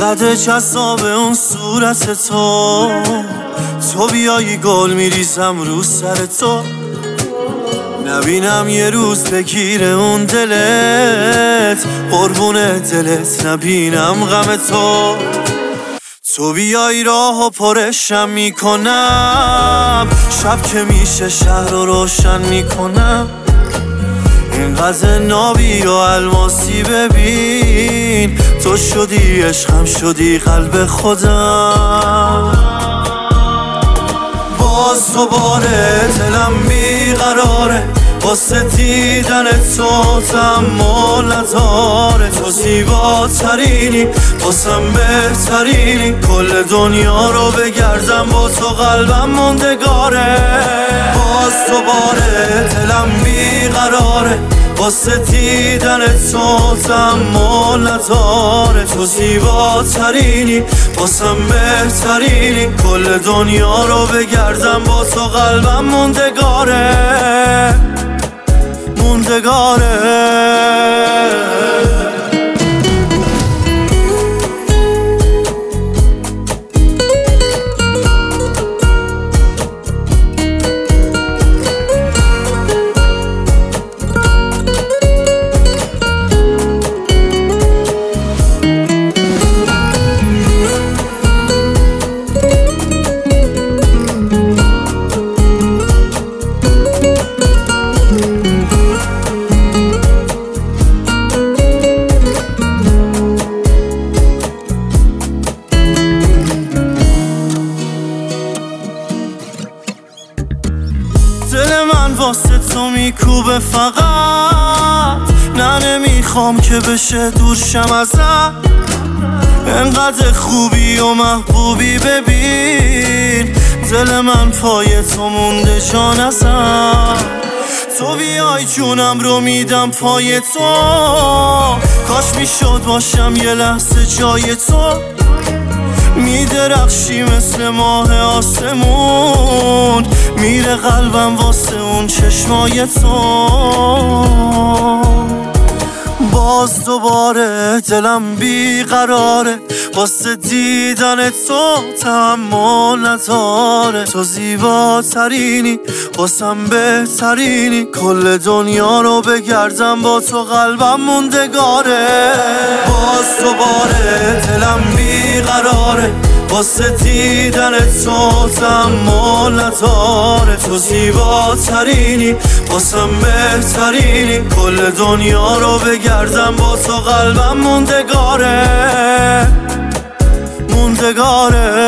اینقدر جذاب اون صورت تو بیایی گل میریزم رو سر تو، نبینم یه روز بگیره اون دلت، قربون دلت نبینم غم تو بیایی راه و پرشم میکنم، شب که میشه شهر رو روشن میکنم، اینقدر نابی و الماسی ببین، تو شدی عشقم شدی قلب خودم. باز دوباره دلم بیقراره واسه دیدن تو، تحمل نداره، تو زیباترینی واسم بهترینی، کل دنیا رو بگردم با تو قلبم موندگاره. باز دوباره دلم بیقراره واسه دیدن تو، تحمل نداره، تو زیباترینی واسم بهترینی، کل دنیا رو بگردم با تو قلبم موندگاره موندگاره. دل من واسه تو میکوبه فقط، نه نمیخوام که بشه دورشم ازت، انقدر خوبی و محبوبی ببین، دل من پای تو مونده جان ازم، تو بیای جونم رو میدم پای تو، کاش میشد باشم یه لحظه جای تو، میدرخشی مثل ماه آسمون، میره قلبم واسه اون چشمای تو. باز دوباره دلم بیقراره واسه دیدن تو، تحمل نداره، تو زیباترینی واسم بهترینی، کل دنیا رو بگردم با تو قلبم موندگاره. باز دوباره دلم بیقراره واسه دیدن تو، تحمل نداره، تو زیباترینی واسم بهترینی، کل دنیا رو بگردم با تو قلبم موندگاره موندگاره.